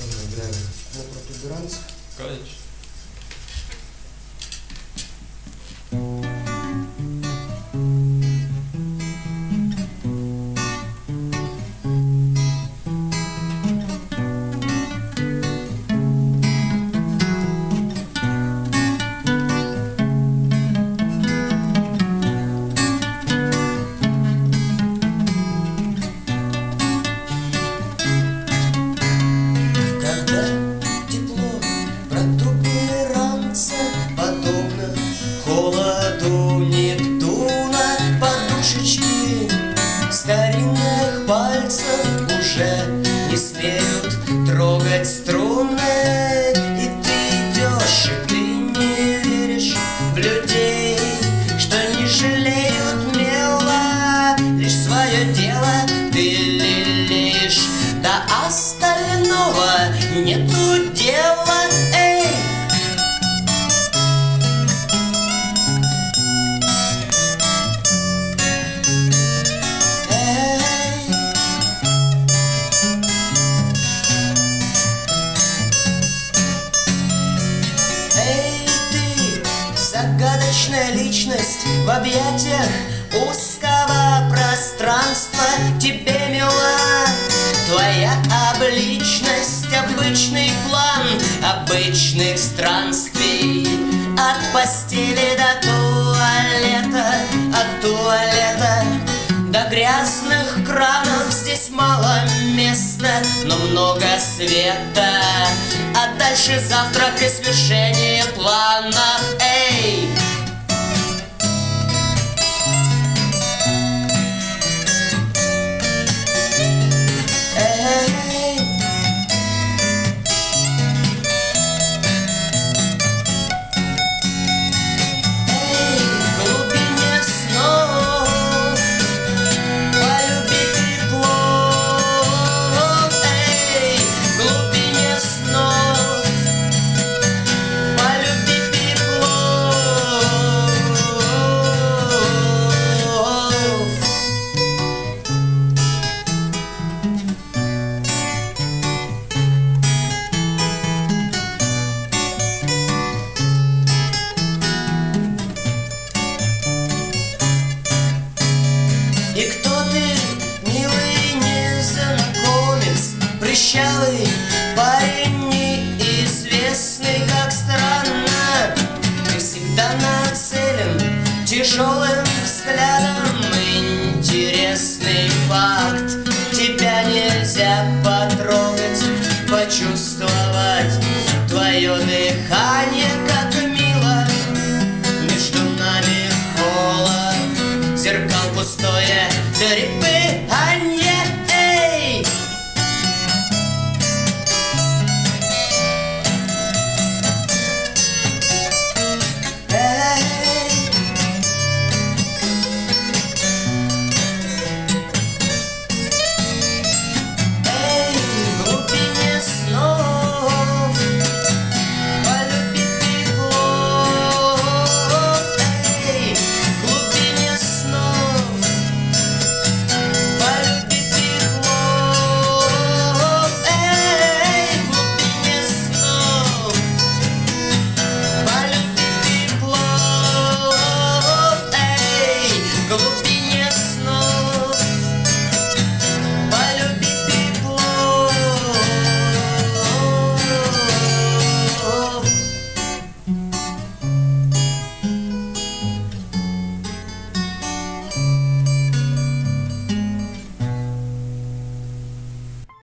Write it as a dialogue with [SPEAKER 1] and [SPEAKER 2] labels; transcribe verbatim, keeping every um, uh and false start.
[SPEAKER 1] мы играем на протуберанцах.
[SPEAKER 2] Конечно.
[SPEAKER 3] Холоду Нептуна подушечки старинных пальцев уже не смеют трогать струны. И ты идешь, и ты не веришь в людей, что не жалеют мела, лишь свое дело ты лелеешь, до остального нету дела. Эй! Загадочная личность в объятиях узкого пространства. Тебе мила твоя обличность, обычный план обычных странствий. От постели до туалета, от туалета до грязных кранов. Здесь мало места, но много света. А дальше завтрак и свершение планов. Эй! Эй! Эй, в глубине снов полюби тепло. Эй, в глубине снов полюби тепло. И кто ты, милый незнакомец, прыщавый парень неизвестный, как странно ты всегда нацелен тяжелым взглядом. Интересный факт, тебя нельзя